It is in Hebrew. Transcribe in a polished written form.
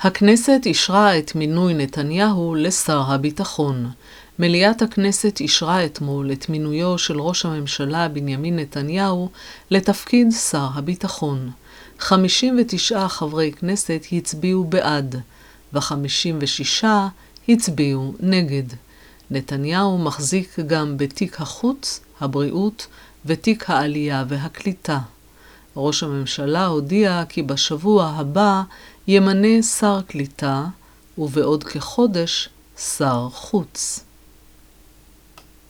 הכנסת אישרה את מינוי נתניהו לשר הביטחון. מליאת הכנסת אישרה אתמול את מינויו של ראש הממשלה בנימין נתניהו לתפקיד שר הביטחון. 59 חברי כנסת הצביעו בעד, ו56 הצביעו נגד. נתניהו מחזיק גם בתיק החוץ, הבריאות ותיק העלייה והקליטה. ראש הממשלה הודיע כי בשבוע הבא ימנה שר קליטה ובעוד כחודש שר חוץ.